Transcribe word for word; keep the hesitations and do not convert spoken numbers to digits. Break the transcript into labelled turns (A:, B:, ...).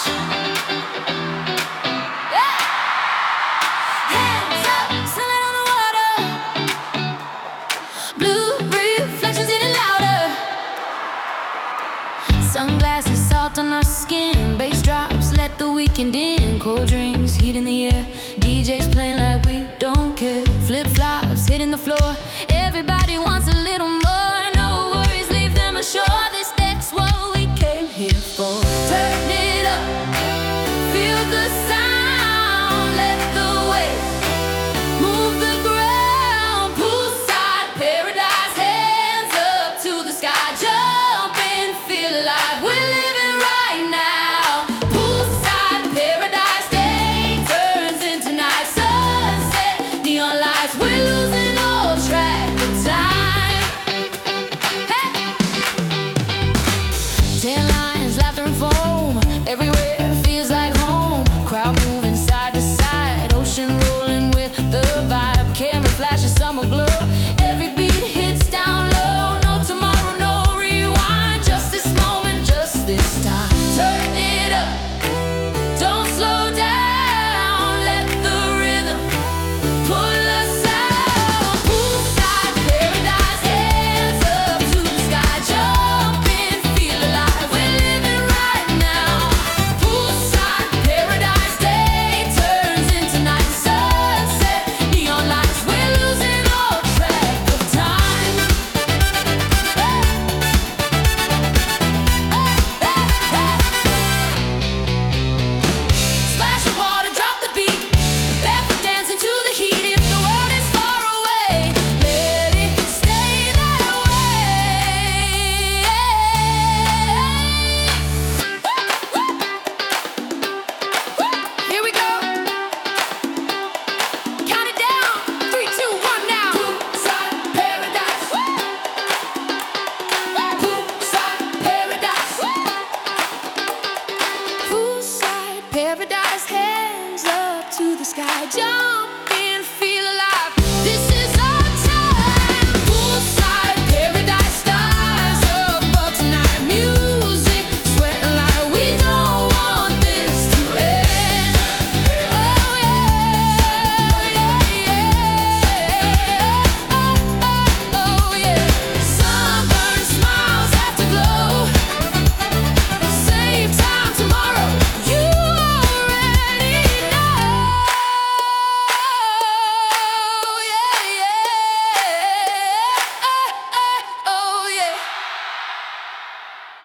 A: Yeah. Hands up, sunlight on the water. Blue reflections getting louder. Sunglasses, salt on our skin. Bass drops, let the weekend in. Cold drinks, heat in the air. D Js playing like we don't care. Flip flops hitting the floor. Everybody wants a little more.